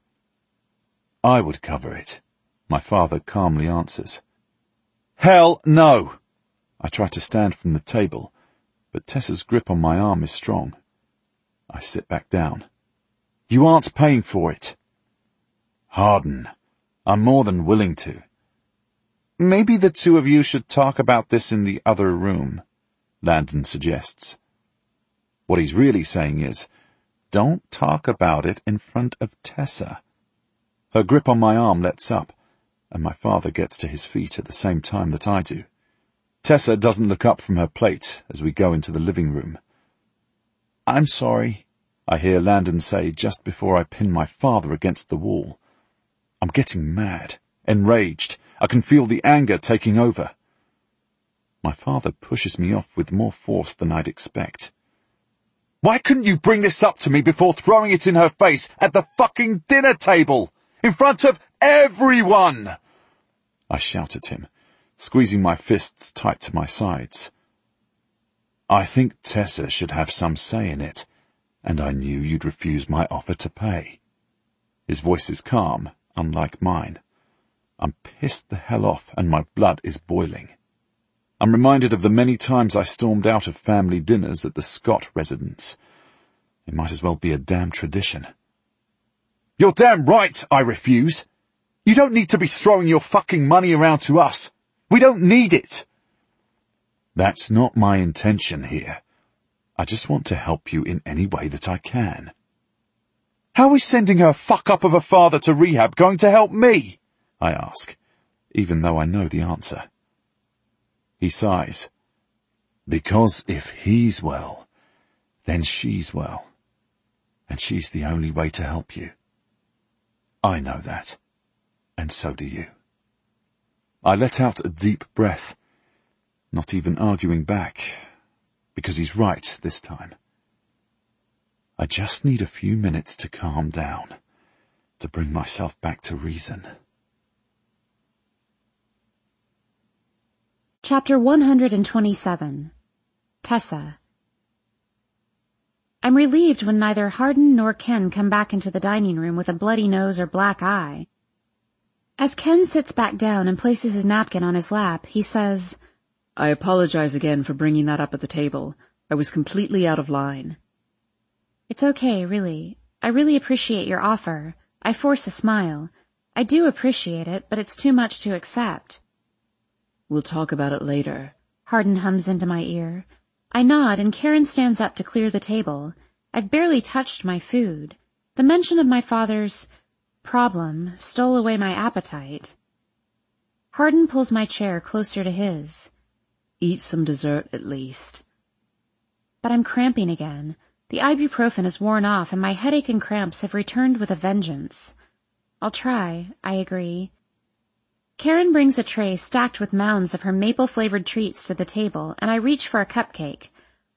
I would cover it, my father calmly answers. Hell no! I try to stand from the table, but Tessa's grip on my arm is strong. I sit back down. You aren't paying for it. Hardin, I'm more than willing to. Maybe the two of you should talk about this in the other room, Landon suggests. What he's really saying is, don't talk about it in front of Tessa. Her grip on my arm lets up, and my father gets to his feet at the same time that I do. Tessa doesn't look up from her plate as we go into the living room. I'm sorry, I hear Landon say just before I pin my father against the wall. I'm getting mad, enraged. I can feel the anger taking over. My father pushes me off with more force than I'd expect. Why couldn't you bring this up to me before throwing it in her face at the fucking dinner table, in front of everyone? I shout at him, squeezing my fists tight to my sides. I think Tessa should have some say in it, and I knew you'd refuse my offer to pay. His voice is calm, unlike mine. I'm pissed the hell off, and my blood is boiling. I'm reminded of the many times I stormed out of family dinners at the Scott residence. It might as well be a damn tradition. You're damn right I refuse. You don't need to be throwing your fucking money around to us. We don't need it. That's not my intention here. I just want to help you in any way that I can. How is sending her fuck-up of a father to rehab going to help me? I ask, even though I know the answer. He sighs. Because if he's well, then she's well. And she's the only way to help you. I know that. And so do you. I let out a deep breath, not even arguing back, because he's right this time. I just need a few minutes to calm down, to bring myself back to reason. Chapter one hundred twenty-seven. Tessa. I'm relieved when neither Hardin nor Ken come back into the dining room with a bloody nose or black eye. As Ken sits back down and places his napkin on his lap, he says, I apologize again for bringing that up at the table. I was completely out of line. It's okay, really. I really appreciate your offer. I force a smile. I do appreciate it, but it's too much to accept. We'll talk about it later, Hardin hums into my ear. I nod and Karen stands up to clear the table. I've barely touched my food. The mention of my father's problem stole away my appetite. Hardin pulls my chair closer to his. Eat some dessert at least. But I'm cramping again. The ibuprofen is worn off and my headache and cramps have returned with a vengeance. I'll try, I agree. Karen brings a tray stacked with mounds of her maple-flavored treats to the table, and I reach for a cupcake.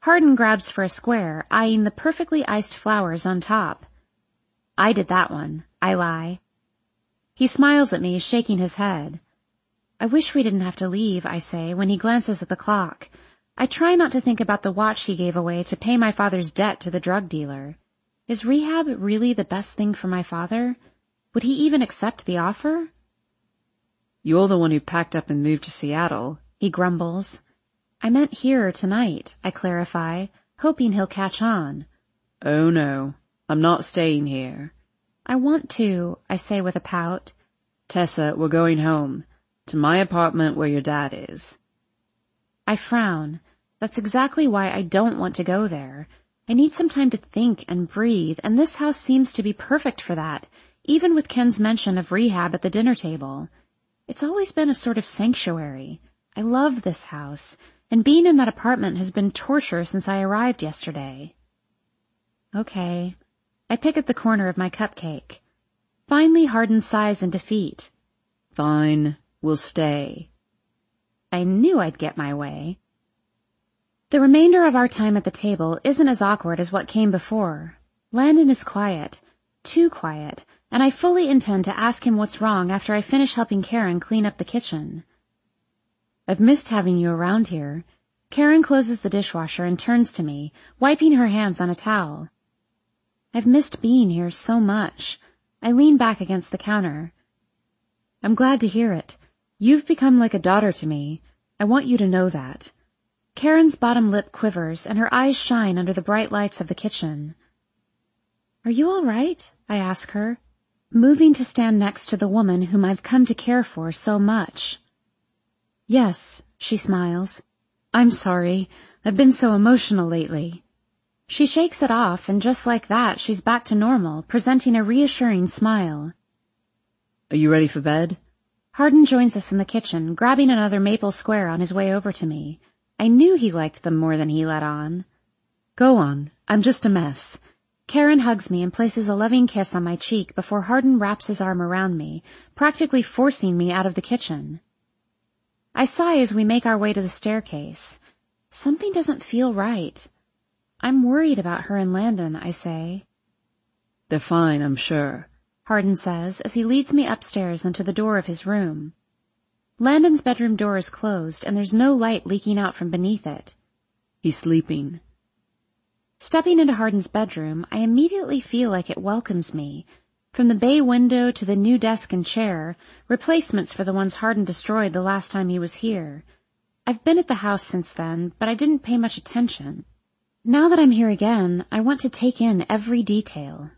Hardin grabs for a square, eyeing the perfectly iced flowers on top. I did that one, I lie. He smiles at me, shaking his head. I wish we didn't have to leave, I say, when he glances at the clock. I try not to think about the watch he gave away to pay my father's debt to the drug dealer. Is rehab really the best thing for my father? Would he even accept the offer? You're the one who packed up and moved to Seattle, he grumbles. I meant here tonight, I clarify, hoping he'll catch on. Oh no, I'm not staying here. I want to, I say with a pout. Tessa, we're going home, to my apartment where your dad is. I frown. That's exactly why I don't want to go there. I need some time to think and breathe, and this house seems to be perfect for that, even with Ken's mention of rehab at the dinner table. It's always been a sort of sanctuary. I love this house, and being in that apartment has been torture since I arrived yesterday. Okay. I pick at the corner of my cupcake. Finally, Hardin sighs in defeat. Fine, we'll stay. I knew I'd get my way. The remainder of our time at the table isn't as awkward as what came before. Landon is quiet, too quiet, and I fully intend to ask him what's wrong after I finish helping Karen clean up the kitchen. I've missed having you around here. Karen closes the dishwasher and turns to me, wiping her hands on a towel. I've missed being here so much. I lean back against the counter. I'm glad to hear it. You've become like a daughter to me. I want you to know that. Karen's bottom lip quivers and her eyes shine under the bright lights of the kitchen. Are you all right? I ask her, moving to stand next to the woman whom I've come to care for so much. Yes, she smiles. I'm sorry. I've been so emotional lately. She shakes it off, and just like that, she's back to normal, presenting a reassuring smile. Are you ready for bed? Hardin joins us in the kitchen, grabbing another maple square on his way over to me. I knew he liked them more than he let on. Go on. I'm just a mess. Karen hugs me and places a loving kiss on my cheek before Hardin wraps his arm around me, practically forcing me out of the kitchen. I sigh as we make our way to the staircase. Something doesn't feel right. I'm worried about her and Landon, I say. They're fine, I'm sure, Hardin says as he leads me upstairs and to the door of his room. Landon's bedroom door is closed and there's no light leaking out from beneath it. He's sleeping. Stepping into Hardin's bedroom, I immediately feel like it welcomes me. From the bay window to the new desk and chair, replacements for the ones Hardin destroyed the last time he was here. I've been at the house since then, but I didn't pay much attention. Now that I'm here again, I want to take in every detail.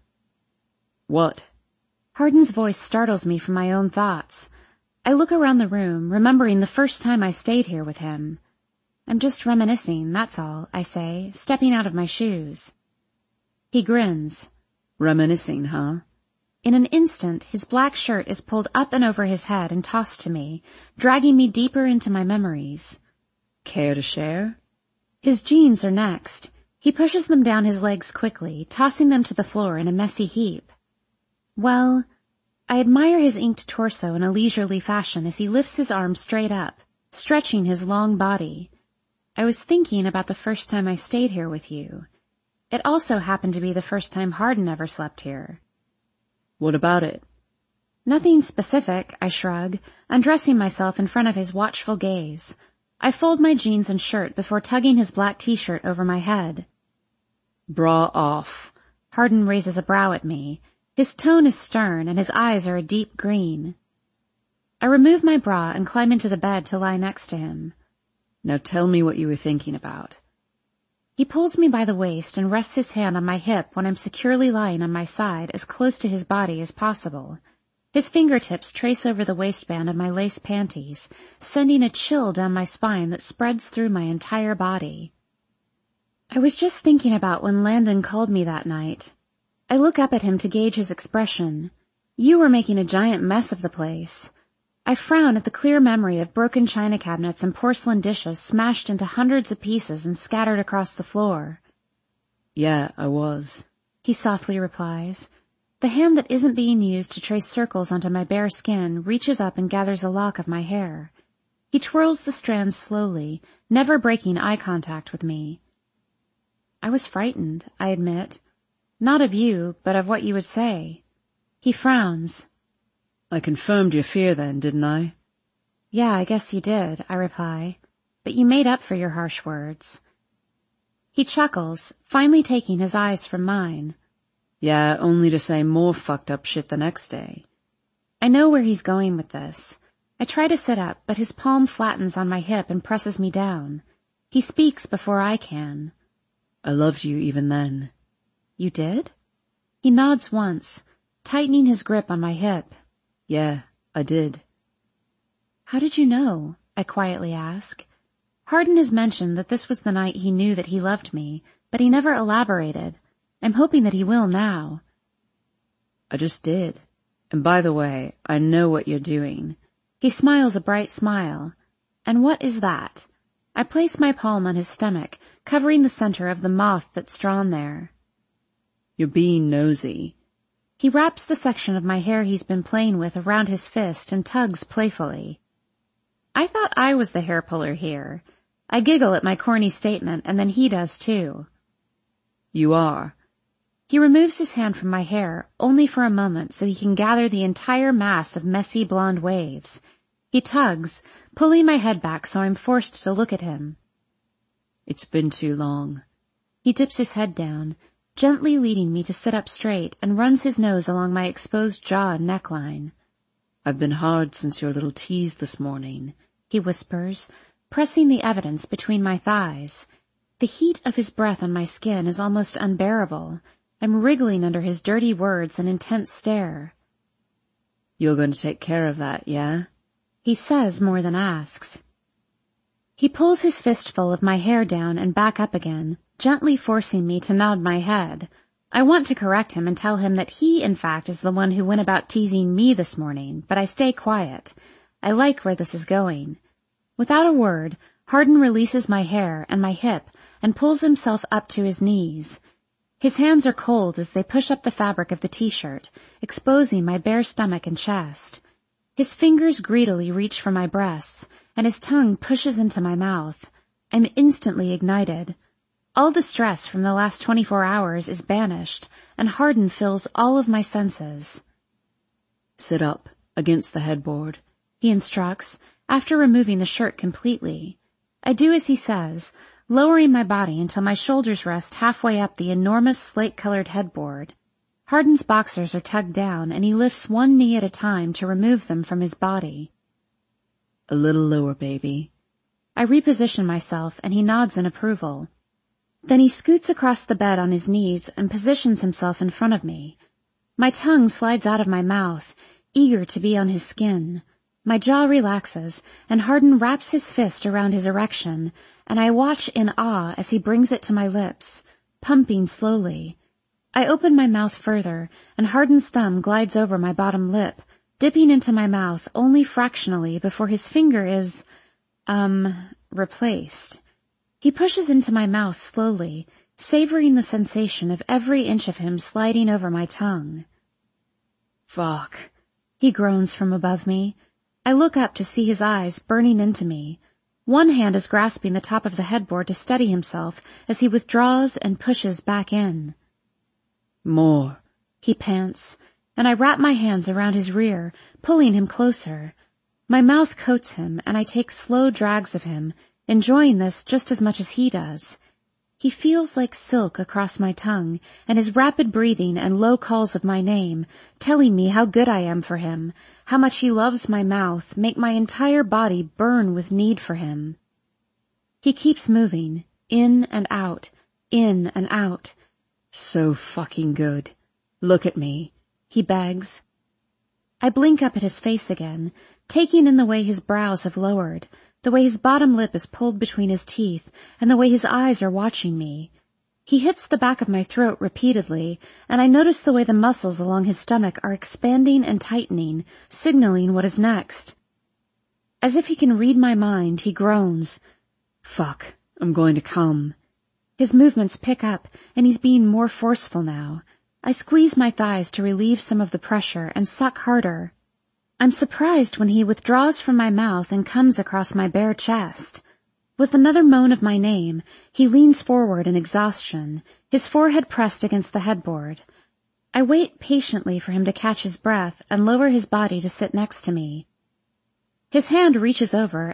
What? Hardin's voice startles me from my own thoughts. I look around the room, remembering the first time I stayed here with him. I'm just reminiscing, that's all, I say, stepping out of my shoes. He grins. Reminiscing, huh? In an instant, his black shirt is pulled up and over his head and tossed to me, dragging me deeper into my memories. Care to share? His jeans are next. He pushes them down his legs quickly, tossing them to the floor in a messy heap. Well, I admire his inked torso in a leisurely fashion as he lifts his arm straight up, stretching his long body. I was thinking about the first time I stayed here with you. It also happened to be the first time Hardin ever slept here. What about it? Nothing specific, I shrug, undressing myself in front of his watchful gaze. I fold my jeans and shirt before tugging his black t-shirt over my head. Bra off. Hardin raises a brow at me. His tone is stern and his eyes are a deep green. I remove my bra and climb into the bed to lie next to him. Now tell me what you were thinking about. He pulls me by the waist and rests his hand on my hip when I'm securely lying on my side as close to his body as possible. His fingertips trace over the waistband of my lace panties, sending a chill down my spine that spreads through my entire body. I was just thinking about when Landon called me that night. I look up at him to gauge his expression. You were making a giant mess of the place. I frown at the clear memory of broken china cabinets and porcelain dishes smashed into hundreds of pieces and scattered across the floor. Yeah, I was, he softly replies. The hand that isn't being used to trace circles onto my bare skin reaches up and gathers a lock of my hair. He twirls the strands slowly, never breaking eye contact with me. I was frightened, I admit. Not of you, but of what you would say. He frowns. I confirmed your fear then, didn't I? Yeah, I guess you did, I reply. But you made up for your harsh words. He chuckles, finally taking his eyes from mine. Yeah, only to say more fucked up shit the next day. I know where he's going with this. I try to sit up, but his palm flattens on my hip and presses me down. He speaks before I can. I loved you even then. You did? He nods once, tightening his grip on my hip. Yeah, I did. How did you know? I quietly ask. Hardin has mentioned that this was the night he knew that he loved me, but he never elaborated. I'm hoping that he will now. I just did. And by the way, I know what you're doing. He smiles a bright smile. And what is that? I place my palm on his stomach, covering the center of the moth that's drawn there. You're being nosy. He wraps the section of my hair he's been playing with around his fist and tugs playfully. I thought I was the hair puller here. I giggle at my corny statement, and then he does too. You are. He removes his hand from my hair, only for a moment so he can gather the entire mass of messy blonde waves. He tugs, pulling my head back so I'm forced to look at him. It's been too long. He dips his head down, gently leading me to sit up straight, and runs his nose along my exposed jaw and neckline. I've been hard since your little tease this morning, he whispers, pressing the evidence between my thighs. The heat of his breath on my skin is almost unbearable. I'm wriggling under his dirty words and intense stare. You're going to take care of that, yeah? He says more than asks. He pulls his fistful of my hair down and back up again, gently forcing me to nod my head. I want to correct him and tell him that he, in fact, is the one who went about teasing me this morning, but I stay quiet. I like where this is going. Without a word, Hardin releases my hair and my hip and pulls himself up to his knees. His hands are cold as they push up the fabric of the t-shirt, exposing my bare stomach and chest. His fingers greedily reach for my breasts, and his tongue pushes into my mouth. I'm instantly ignited. All the stress from the last twenty-four hours is banished, and Hardin fills all of my senses. Sit up, against the headboard, he instructs, after removing the shirt completely. I do as he says, lowering my body until my shoulders rest halfway up the enormous slate-colored headboard. Hardin's boxers are tugged down, and he lifts one knee at a time to remove them from his body. A little lower, baby. I reposition myself, and he nods in approval. Then he scoots across the bed on his knees and positions himself in front of me. My tongue slides out of my mouth, eager to be on his skin. My jaw relaxes, and Hardin wraps his fist around his erection, and I watch in awe as he brings it to my lips, pumping slowly. I open my mouth further, and Hardin's thumb glides over my bottom lip, dipping into my mouth only fractionally before his finger is, um, replaced. He pushes into my mouth slowly, savoring the sensation of every inch of him sliding over my tongue. Fuck, he groans from above me. I look up to see his eyes burning into me. One hand is grasping the top of the headboard to steady himself as he withdraws and pushes back in. More, he pants, and I wrap my hands around his rear, pulling him closer. My mouth coats him, and I take slow drags of him, enjoying this just as much as he does. He feels like silk across my tongue, and his rapid breathing and low calls of my name, telling me how good I am for him, how much he loves my mouth, make my entire body burn with need for him. He keeps moving, in and out, in and out. So fucking good. Look at me, he begs. I blink up at his face again, taking in the way his brows have lowered, the way his bottom lip is pulled between his teeth, and the way his eyes are watching me. He hits the back of my throat repeatedly, and I notice the way the muscles along his stomach are expanding and tightening, signaling what is next. As if he can read my mind, he groans. Fuck, I'm going to come. His movements pick up, and he's being more forceful now. I squeeze my thighs to relieve some of the pressure and suck harder. I'm surprised when he withdraws from my mouth and comes across my bare chest. With another moan of my name, he leans forward in exhaustion, his forehead pressed against the headboard. I wait patiently for him to catch his breath and lower his body to sit next to me. His hand reaches over